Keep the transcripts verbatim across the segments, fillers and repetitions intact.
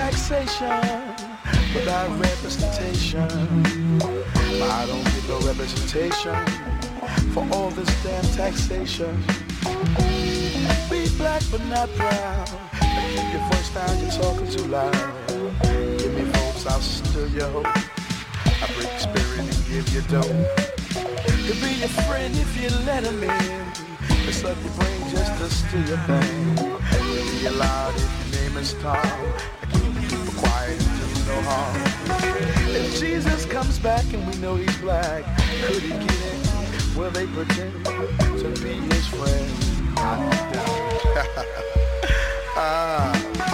taxation without representation. But I don't get no representation for all this damn taxation. Be black but not proud. Keep your voice down, you're talking too loud. Give me votes, I'll steal your hope. I break your spirit and give you dough. Could be your friend if you let him in. It's up your brain just to steal your thing. Could be loud if your name is Tom. I keep people quiet and do no harm. If Jesus comes back and we know he's black, could he get in? Will they pretend to be his friend? I doubt. Ah.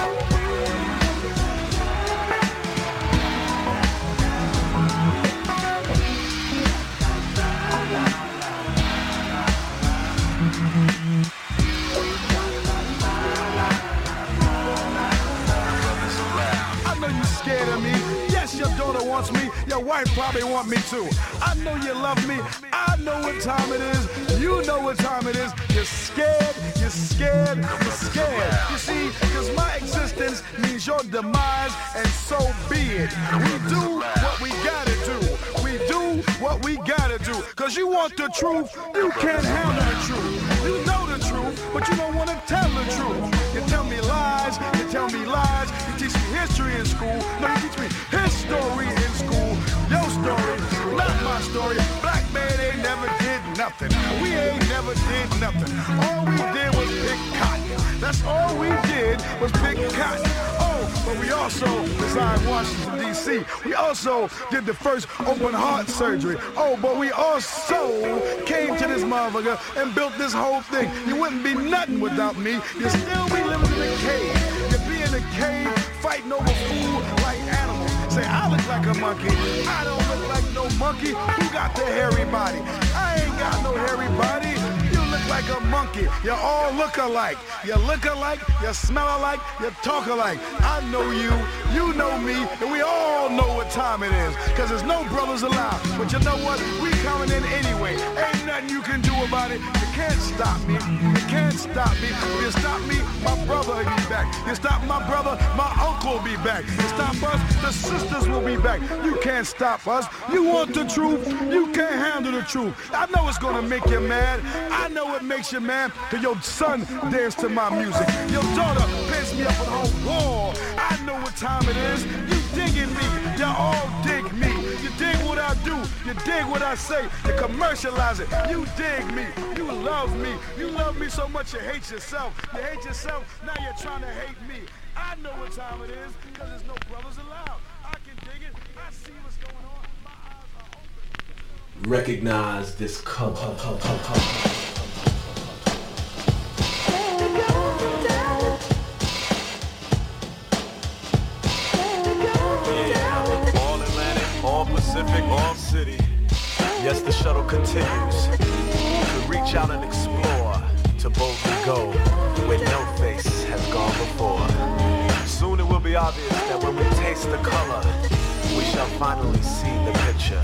I know you're scared of me. Yes, your daughter wants me. Your wife probably want me too. I know you love me. I know what time it is. You know what time it is. You're scared. You're scared. You're scared. You see, because my existence means your demise, and so be it. We do what we gotta do. We do what we gotta do. Because you want the truth. You can't handle the truth. You know the truth, but you don't want to tell the truth. You tell me lies. You tell me lies. You teach me history in school. No, you teach me his story in school. Your story, not my story. Black man ain't never did nothing. We ain't never did nothing. All we did was pick cotton. That's all we did was pick cotton. Oh, but we also designed Washington, D C We also did the first open heart surgery. Oh, but we also came to this motherfucker and built this whole thing. You wouldn't be nothing without me. You'd still be living in a cave. You'd be in a cave fighting over food like animals. Say, I look like a monkey. I don't look like no monkey. Who got the hairy body? I ain't got no hairy body. You look like a monkey. You all look alike. You look alike, you smell alike, you talk alike. I know you, you know me, and we all know what time it is. Cause there's no brothers allowed. But you know what? We coming in anyway. Ain't nothing you can do about it. You can't stop me. You can't stop me. If you stop me, my brother will be back. You stop my brother, my uncle will be back. You stop us, the sisters will be back. You can't stop us. You want the truth, you can't handle the truth. I know it's gonna make you mad. I know it makes you mad. Cause your son danced to my music. Your daughter pissed me up on the whole wall. I know what time it is. You digging me. You all dig me. You dig what I do. You dig what I say. You commercialize it. You dig me. You love me. You love me so much you hate yourself. You hate yourself. Now you're trying to hate me. I know what time it is. Because there's no brothers allowed. I can dig it. I see what's going on. My eyes are open. Recognize this color. All Pacific, all city. Yes, the shuttle continues to reach out and explore, to boldly go where no face has gone before. Soon it will be obvious that when we taste the color, we shall finally see the picture.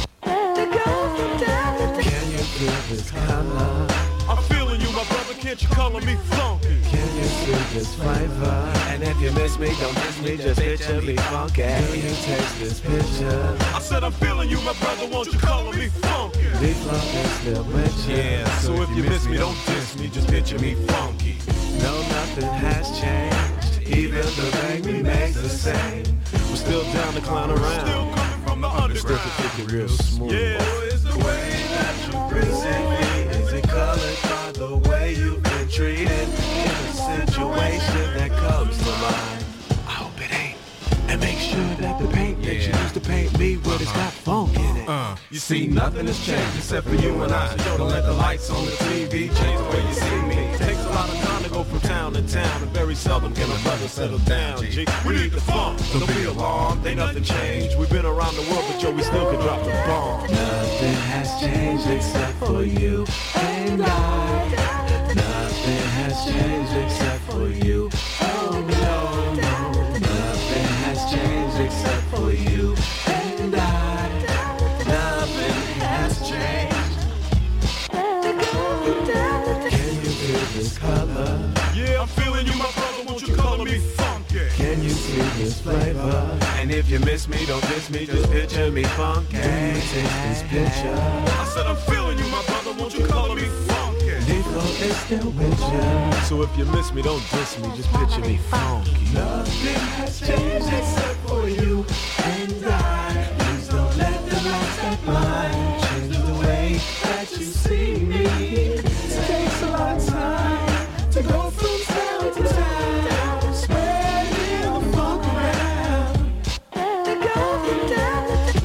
Can you feel this color? I'm feeling you, my brother, can't you color me funky? Can you see this flavor? And if you miss me, don't miss me, just picture me funky. Can you taste this picture? I said I'm feeling you, my brother, won't you color me funky? Be funky still with you. Yeah, so if you miss me, don't diss me, just picture me funky. No, nothing has changed, even the rain remains the same. We're still down to clown around, still coming from the underground. Still can think it real smooth. Yeah, oh, it's the way that you present me. Is it colored by the way you've been treated in a situation that comes to mind? I hope it ain't. And make sure that the paint that you used to paint me with has got funk in it. Uh, you see, nothing has changed except for you and I. So don't let the lights on the T V change the way you see me. It takes a lot of time to go from town to town, and very seldom can a brother settle down. G, we need the funk. Don't be alarmed, ain't nothing changed. We've been around the world, but yo, we still can drop the bomb. Nothing has changed except for you and I. Nothing has changed except for you. Oh no, no. Nothing has changed except for you and I. Nothing has changed. Can you feel this color? Yeah, I'm feeling you, my brother, won't you color me funky? Can you see this this flavor. And if you miss me, don't diss me, just picture me funky. Taste this picture. I said I'm feeling you, my brother, won't you color me funky? Default is still with you. So if you miss me, don't diss me, just picture me funky. Nothing has changed except for you and I. Please don't let the lights that blind change the way that you see me. It takes a lot of time to go from town to town, spreading the funk around. To go from town to town.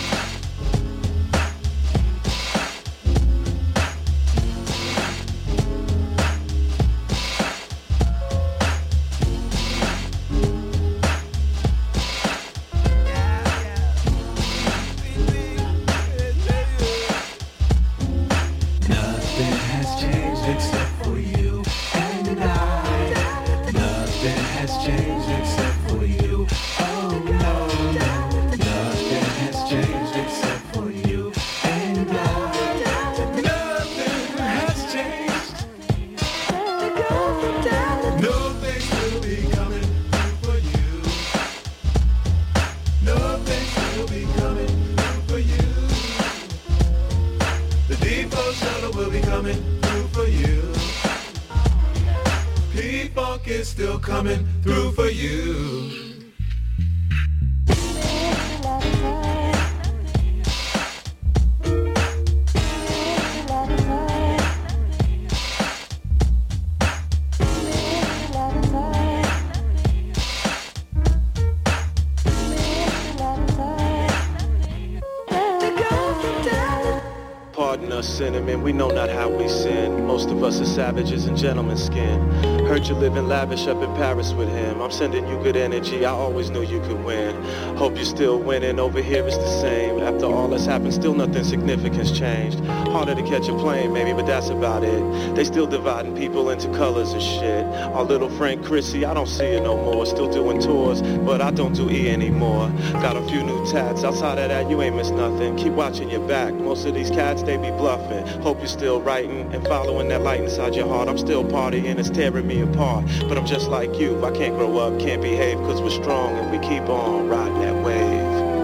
Nothing has changed except for you and I. Nothing has changed except for you. Oh no, no. Nothing has changed except for you and I. Nothing has changed. No things will be coming through for you. No things will be coming through for you. The default shuttle will be coming through for you. P-Funk is still coming through for you. Pardon us, cinnamon, we know not how we sin. Most of us are savages in gentleman's skin. Heard you living lavish up in Paris with him. I'm sending you good energy, I always knew you could win. Hope you're still winning, over here it's the same. After all that's happened, still nothing significant's changed. Harder to catch a plane, maybe, but that's about it. They still dividing people into colors and shit. Our little friend Chrissy, I don't see her no more. Still doing tours, but I don't do E anymore. Got a few new tats, outside of that you ain't missed nothing. Keep watching your back, most of these cats they be bluffing. Hope you're still writing and following that light inside your heart. I'm still partying, it's tearing me apart. But I'm just like you, I can't grow up, can't behave, cause we're strong and we keep on riding that wave.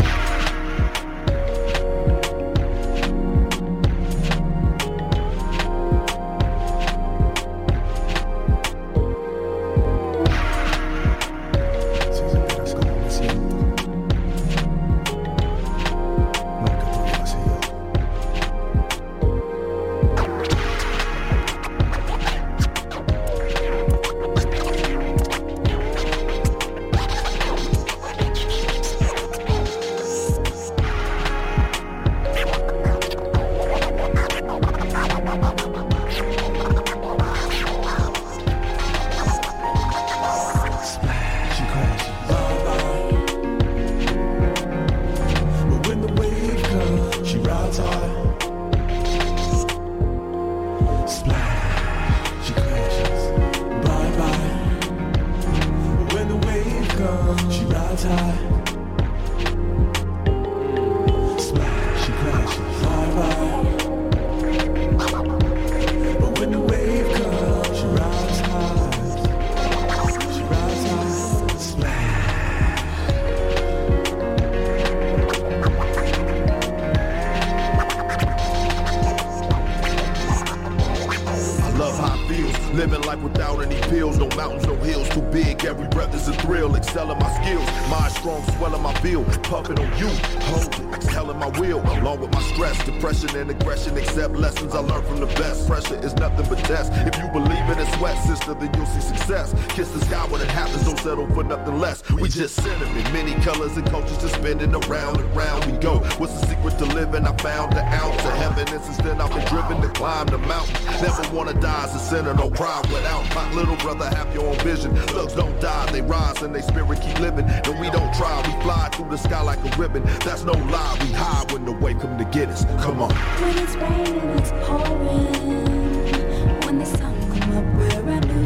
Living life without any pills, no mountains, no hills, too big. Every breath is a thrill, excelling my skills. Mind strong, swelling my bill, pumping on you. Hold it, exhaling my will, along with my stress, depression and aggression. Accept lessons I learned from the best. Pressure is nothing but test. If you believe in a sweat, sister, then you'll see success. Kiss the sky when it happens, don't settle for nothing less. We just cinnamon, many colors and cultures just spinning around and round we go. What's the secret to living? I found the ounce of heaven, and since then I've been driven to climb the mountain. Never wanna die as a sinner, no cry without my little brother. Have your own vision. Thugs don't die, they rise and they spirit keep living. And we don't try, we fly through the sky like a ribbon. That's no lie, we hide when the way come to get us. Come on. When it's raining, it's pouring. When the sun come up where I do.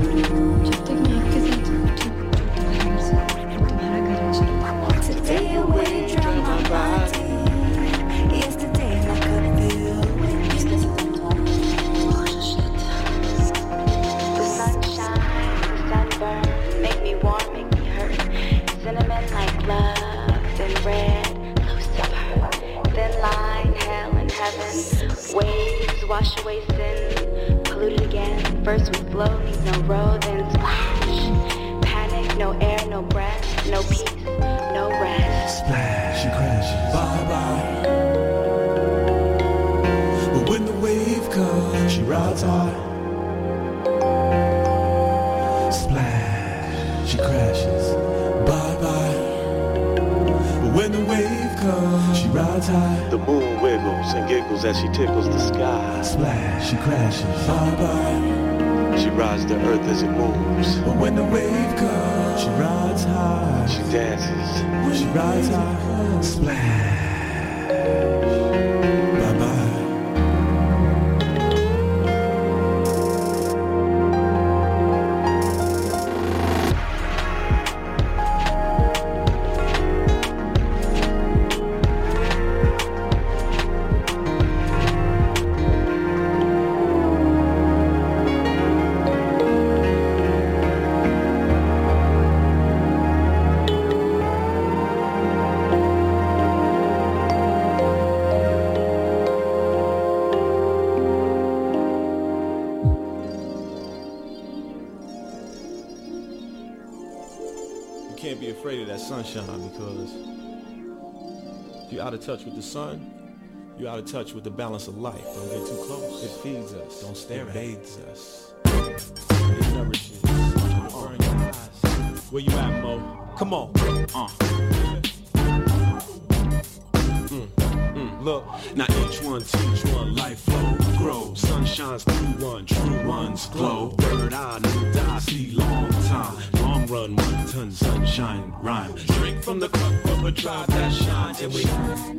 Today away, drown my body. Yesterday, I could feel with you. The sunshine, the sunburn, make me warm, make me hurt. Cinnamon wash away sin, polluted again. First we flow, need no road, then splash. Panic, no air, no breath, no peace, no rest. Splash, she crashes. Bye bye. But when the wave comes, she rides hard. Splash, she crashes. Bye bye. But when the wave comes, she rides high. The moon wiggles and giggles as she tickles the sky. Splash, she crashes. Bye bye. She rides the earth as it moves. But when the wave comes, she rides high. She dances. When she rides high, splash. Bye bye. Sunshine, because if you're out of touch with the sun, you're out of touch with the balance of life. Don't get too close. It feeds us. Don't stare at it. It bathes us. It nourishes. It'll burn your eyes. Where you at, Mo? Come on. Uh. Mm, mm, look, now each one teach one, life flow, grow. Sun shines through one, true ones glow. Third eye, new die, see long time. Long run, one ton sunshine, rhyme. Drink from the cup of a tribe that shines, and we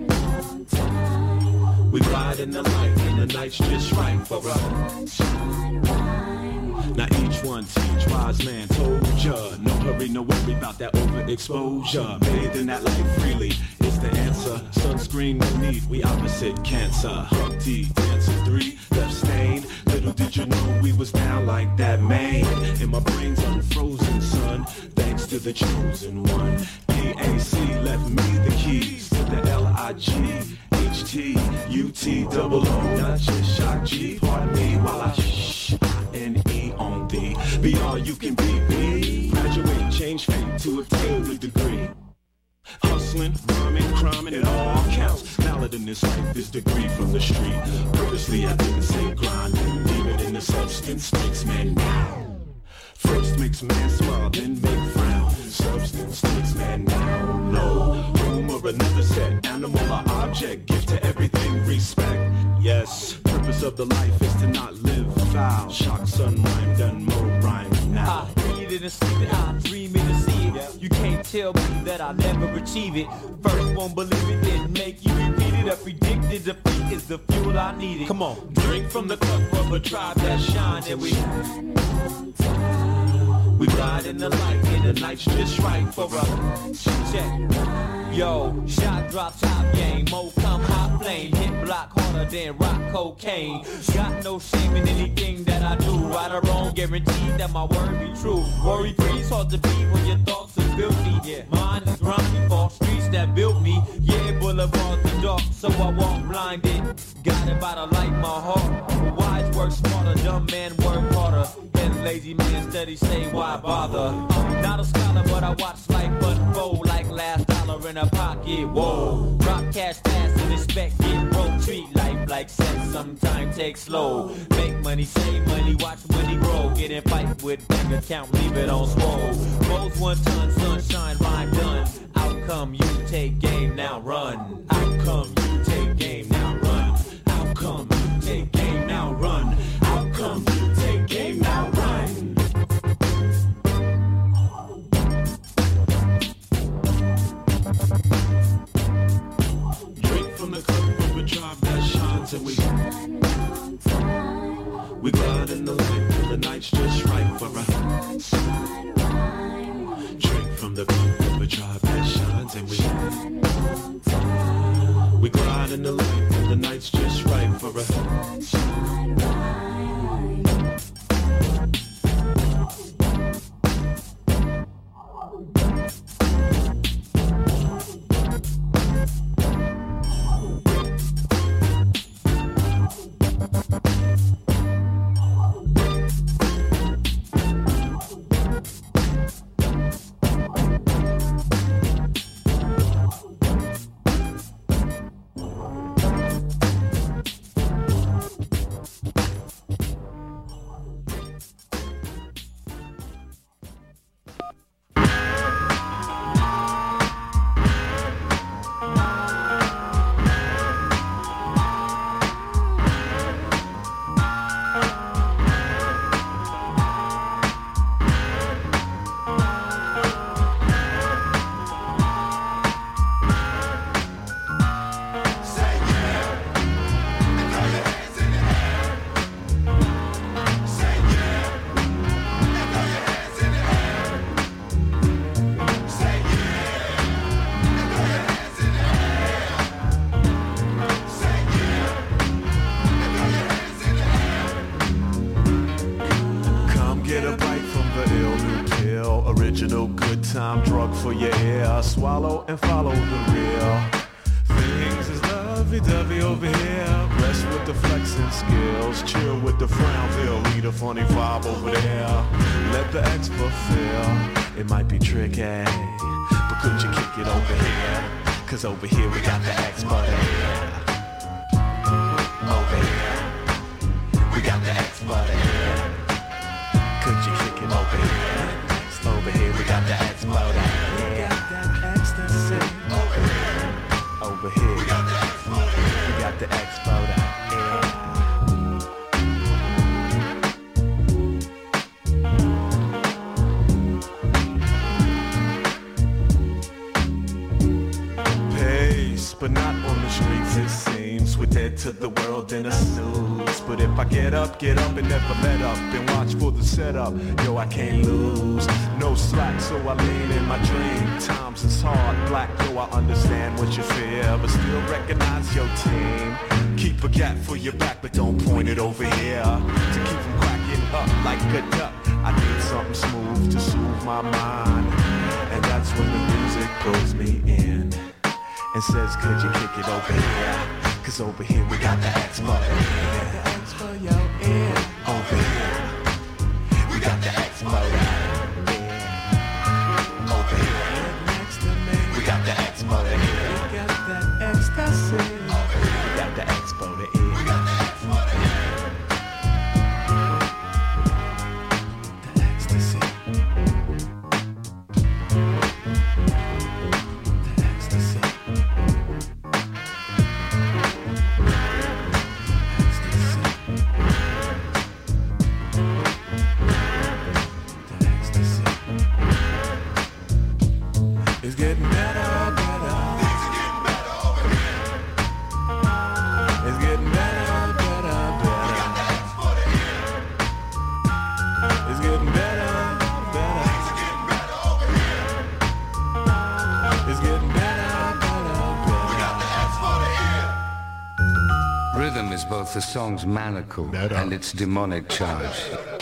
we ride in the light, and the night's just right for us. Now each one teach, wise man told ya. No hurry, no worry about that overexposure. Bathe in that light freely is the answer. Sunscreen no need, we opposite cancer. Hug T, dancer three, left stained. Little did you know we was down like that, man. And my brain's unfrozen, son, thanks to the chosen one. P A C left me the keys to the L I G H T U T double O, not just shock G. Pardon me while I shh, N E on thee. Be all you can be, be. Graduate, change fate to obtain the degree. Hustling, rhyming, criming, it all counts. Valid in this life is degree from the street. Purposely I didn't say grinding. Demon in the substance makes man now. First makes man smile, then make frown. Substance makes man now. No room or another set. Animal or object, give to everything respect. Yes, purpose of the life is to not live foul. Shock, sun, rhyme, done, more rhyme now. I read it and sleep it, I dream it and see it. You can't tell me that I'll never achieve it. First won't believe it, then make you repeat it. A predicted defeat is the fuel I needed. Come on, drink from the cup of a tribe that shines, and we we ride in the light, and the night's just right for us. Check. Yo, shot drop top game, mo come hot flame, hit block harder than rock cocaine. Got no shame in anything that I do, right or wrong, guaranteed that my word be true. Worry free, hard to be when your thoughts are filthy. Yeah, mine is grimy, false streets that built me. Yeah, boulevards are dark, so I walk blinded. Got it by the light, my heart. Wise work smarter, dumb man work harder. And lazy man steady say why bother. Not a scholar, but I watch life unfold like last dollar in a pocket. Whoa, drop cash fast and expect get broke. Treat life like sex, sometimes take slow. Make money, save money, watch money grow. Get in fight with bank account, leave it on swole. Both one ton, sunshine, rhyme done. Outcome, you take game, now run. Outcome, you take game, now run. Outcome, you take game, now run. Outcome, you take game, now run. Drink from the cup of a tribe that shines, and we we glide in the light, and the night's just right for us. Drink from the cup of a tribe that shines, and we we glide in the light, and the night's just right for us. original good time drug for your ear. Swallow and follow the real. Things is lovey-dovey over here. Rest with the flexing skills. Chill with the frown feel. Lead a funny vibe over there. Let the expert feel. It might be tricky, but could you kick it over here? Cause over here we got the expert here. Over here we got the expert here. Could you kick it over here? Over here we got the expert here. We got that ecstasy. Over here. Over here we got the expert here. We got the expert here. But not on the streets it seems. We're dead to the world in a snooze. But if I get up, get up and never let up and watch for the setup, yo, I can't lose. No slack, so I lean in my dream. Times is hard, black, yo, I understand what you feel, but still recognize your team. Keep a gap for your back, but don't point it over here. To keep from cracking up like a duck, I need something smooth to soothe my mind. And that's when the music pulls me in and says, could you kick it over here? Cause over here we got the expert here. The expert, yo, yeah. Over here we got the expert here. Over here next to me we got the expert here. We got that ecstasy. Over here we got the expert here. We got the expert here. The ecstasy. The ecstasy. It's getting better, better. Things are getting better over here. It's getting better, better, better. We got the export here. It's getting better, better. Things are getting better over here. It's getting better, better, better. We got the export here. Rhythm is both the song's manacle and its demonic charge.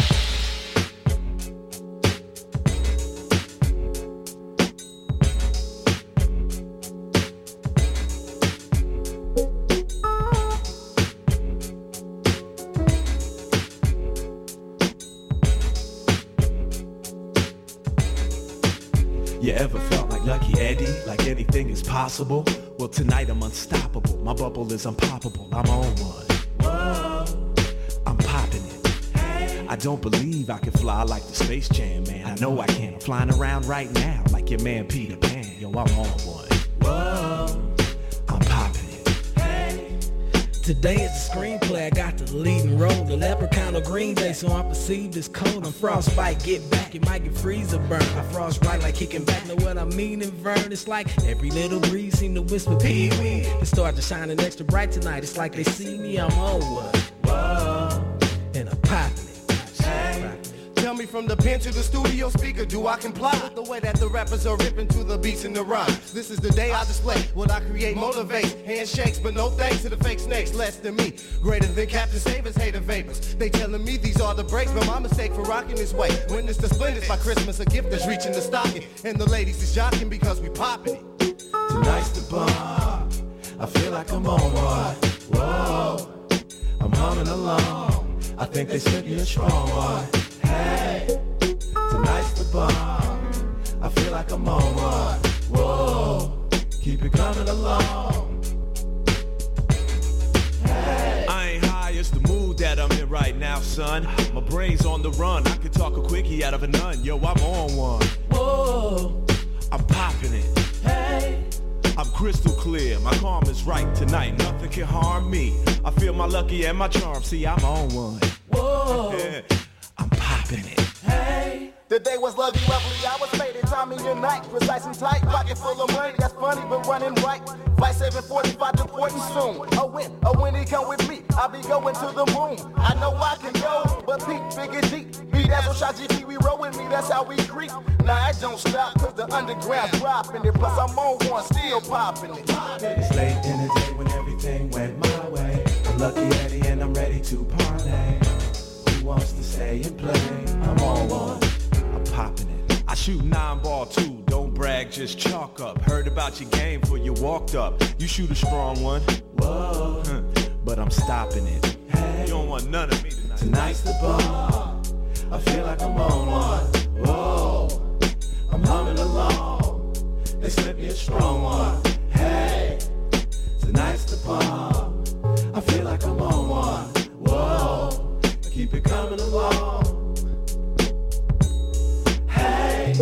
You ever felt like Lucky Eddie, like anything is possible? Well, tonight I'm unstoppable. My bubble is unpoppable. I'm on one. Whoa, I'm popping it. Hey. I don't believe I can fly like the Space Jam, man. I know I can. I'm flying around right now like your man Peter Pan. Yo, I'm on one. Whoa, I'm popping it. Hey. Today is a screenplay, I got the leading role. The leprechaun of Green Day, so I'm perceived as cold. I'm frostbite, get back, it might get freezer burn. I frost right like kicking back, know what I mean in Vern? It's like every little breeze seem to whisper pee-wee. It started shining extra bright tonight, it's like they see me, I'm on one. Whoa, and I'm popping it. Hey. Tell me from the pen to the studio speaker, do I comply with the way that the rappers are ripping to the beats and the rhymes? This is the day I display what I create, motivate, handshakes, but no thanks to the fake snakes, less than me. Greater than Captain Savers, hater vapors. They telling me these are the breaks, but my mistake for rocking this way. Witness the splendors by Christmas, a gift that's reaching the stocking. And the ladies is jocking because we popping it. Tonight's the bar, I feel like I'm on one. Whoa, I'm humming along. I think they sent me a strong one. Hey, tonight's the bar, I feel like I'm on one. Whoa, keep it coming along. Hey. I ain't high, it's the mood that I'm in right now, son. My brain's on the run, I could talk a quickie out of a nun. Yo, I'm on one. Whoa, I'm popping it. Hey, I'm crystal clear, my calm is right tonight. Nothing can harm me. I feel my lucky and my charm. See, I'm on one. Whoa, I'm popping it. Hey, the day was lovely, lovely, I was faded, time in your night, precise and tight, pocket full of money, that's funny, but running right, flight seven forty-five, deporting soon, a win, a win, he come with me, I'll be going to the moon, I know I can go, but Pete, big and deep, be that's what shot G P, we roll with me, that's how we creep, nah, it don't stop, cause the underground's dropping it, plus I'm on one, still popping it. It's late in the day when everything went my way, I'm Lucky Eddie and I'm ready to parlay. Who wants to stay and play? I'm on one. I'm popping it. I shoot nine ball too, don't brag, just chalk up. Heard about your game before you walked up. You shoot a strong one, whoa, but I'm stopping it. Hey, you don't want none of me tonight. Tonight's the bar, I feel like I'm on one. Whoa, I'm humming along. They slip me a strong one. Hey, tonight's the bar, I feel like I'm on one. Whoa, keep it coming along. Hey.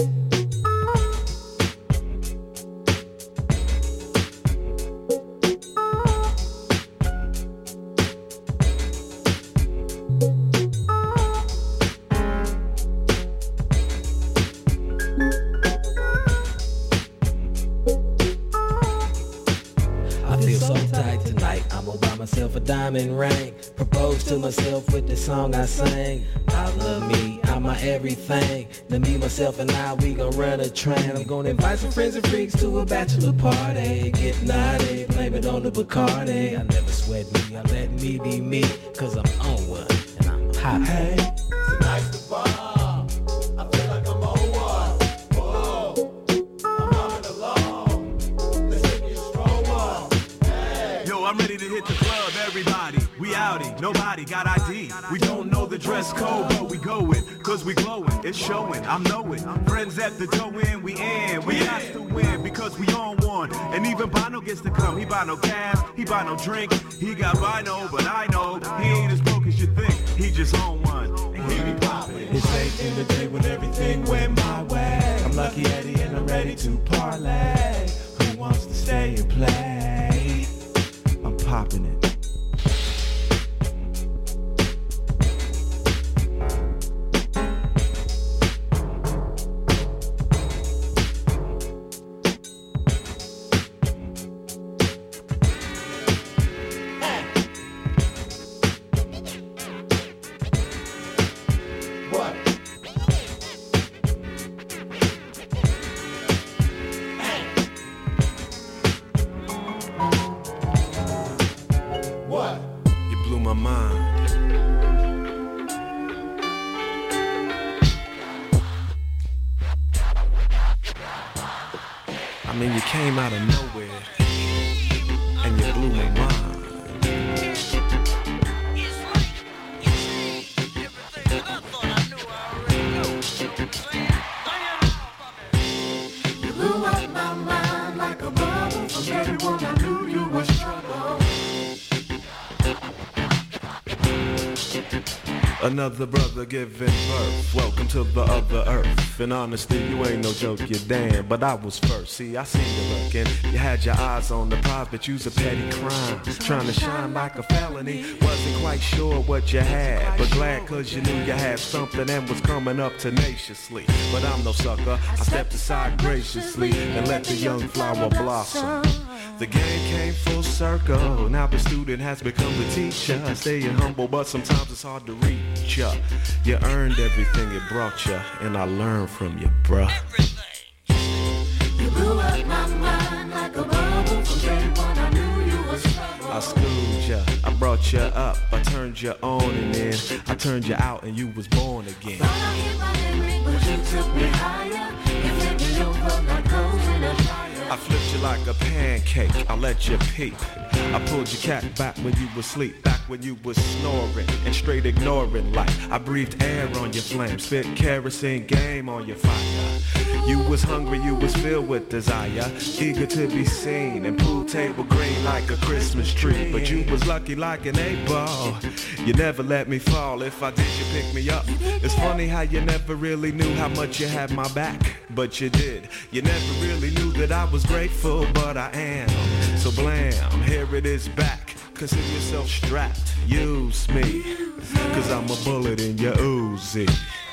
Myself a diamond ring, propose to myself with the song I sang. I love me, I'm my everything. Now me, myself, and I, we gon' run a train. I'm gonna invite some friends and freaks to a bachelor party. Get naughty, blame it on the Bacardi. I never sweat me, I let me be me, cause I'm on one, and I'm hot. Hey, tonight's the bar, I feel like I'm on one. Whoa, I'm humming along. Let's take me a strong one. Hey. Yo, I'm ready to hit the club, everybody. We outie, nobody got I D. We don't know the dress code, but we going, cause we glowing, it's showing, I'm knowing. Friends at the door in, we in. We got to win, because we on one. And even Bono gets to come, he buy no gas, he buy no drink. He got Bino, but I know, he ain't as broke as you think. He just on one, and he be poppin'. It's late in the day when everything went my way. I'm Lucky Eddie and I'm ready to parlay. Who wants to stay and play? I'm popping it. Came out of nowhere, and you blew my mind. You blew up my mind like a bubble. From everyone I knew you was trouble. Another brother giving birth. Welcome to the other earth. In honesty, you ain't no joke, you damn. But I was first. See, I seen you looking. You had your eyes on the prize, but you's a petty crime. Trying to shine like a felony. Wasn't quite sure what you had, but glad cause you knew you had something and was coming up tenaciously. But I'm no sucker. I stepped aside graciously and let the young flower blossom. The game came full circle. Now the student has become the teacher. Staying humble, but sometimes it's hard to reach ya. You earned everything it brought ya, and I learned from you, bruh. You blew up my mind like a bubble. From day one I knew you was trouble. I schooled ya, I brought ya up, I turned ya on, and then I turned ya out, and you was born again. Thought I hit my limit, but you took me higher. You flipped me over like clothes in a dryer. I flipped you like a pancake, I let you peep. I pulled your cat back when you was asleep, back when you was snoring and straight ignoring life. I breathed air on your flame, spit kerosene game on your fire. You was hungry, you was filled with desire, eager to be seen and pool table green like a Christmas tree. But you was lucky like an eight ball. You never let me fall. If I did, you pick me up. It's funny how you never really knew how much you had my back, but you did. You never really knew that I was grateful, but I am. So blam, here it is back. Consider yourself strapped, use me, cause I'm a bullet in your Uzi.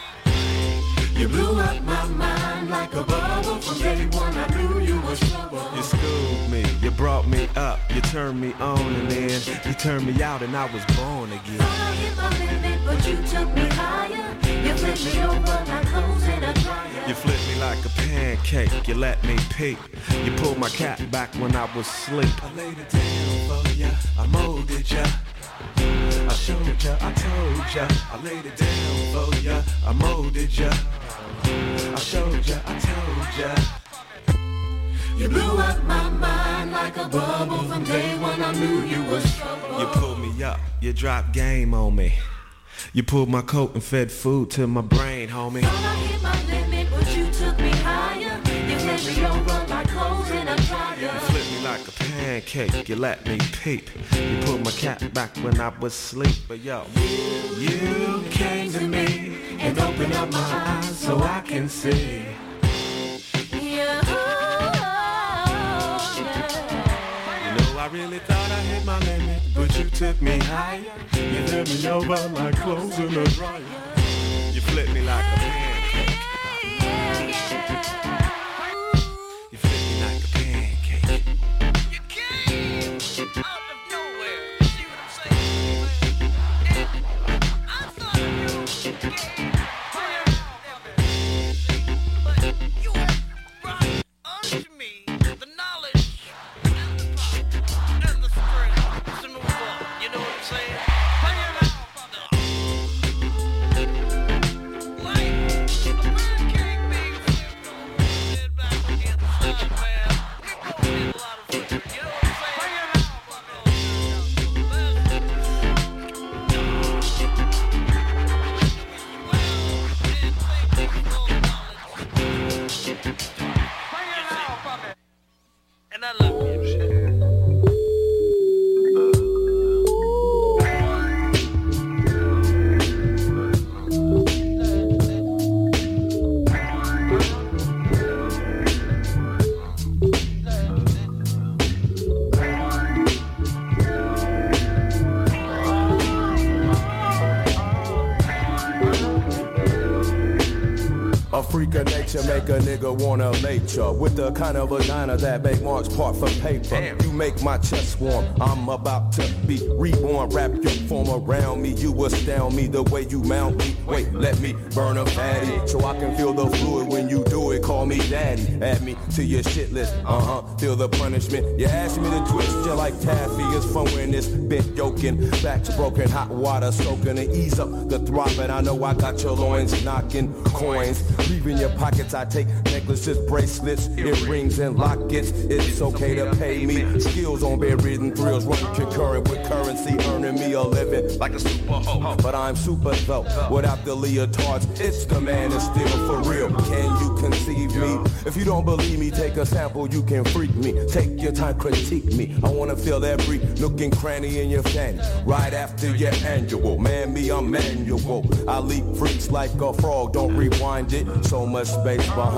You blew up my mind like a bubble. From day one I knew you was trouble. You schooled me, you brought me up, you turned me on, and then you turned me out, and I was born again. Thought I hit my limit, but you took me higher. You flipped me over like clothes in a dryer. You flipped me like a pancake, you let me peek. You pulled my cat back when I was asleep. I laid it down for ya, I molded ya. I showed ya, I told ya, I laid it down for ya, I molded ya. I showed ya, I told ya. You blew up my mind like a bubble. From day one I knew you was trouble. You pulled me up, you dropped game on me. You pulled my coat and fed food to my brain, homie. Thought I hit my limit, but you took me higher. You flipped me over like clothes in a dryer. You flipped me like a pancake, you let me peep. You pulled my cat back when I was asleep. But yo, you, you came to me and opened up my eyes so I can see. Yeah, oh, yeah. You know, I really thought I hit my limit, but you took me higher. You flipped me over like clothes in a dryer. You flipped me like a pancake. You flipped me like a pancake. You came out of nowhere. See what I'm saying? I thought you came but you brought unto me the knowledge and the power and the strength to move on. You know what I'm saying? And I love you. A freak of nature make a nigga wanna late ya with the kind of vagina that make marks part for paper. Damn. You make my chest warm. I'm about to be reborn. Wrap your form around me. You astound me the way you mount me. Wait, let me burn a fatty so I can feel the fluid when you do it. Call me daddy. Add me to your shit list. Uh huh. Feel the punishment. You ask me to twist you like taffy. It's fun when it's bent yoking. Backs broken, hot water soaking to ease up the throbbing. I know I got your loins knocking coins. Leaving your pockets, I take necklaces, bracelets, earrings, and lockets. It's okay to pay me. Skills on bedridden thrills, run concurrent with currency, earning me a living like a super hoe. But I'm super though, without the leotards. It's the man that's still for real. Can you conceive me? If you don't believe me, take a sample, you can freak me. Take your time, critique me. I wanna feel every nook and cranny in your fanny. Right after your annual, man, me, I'm manual. I leap freaks like a frog, don't rewind it. So much space behind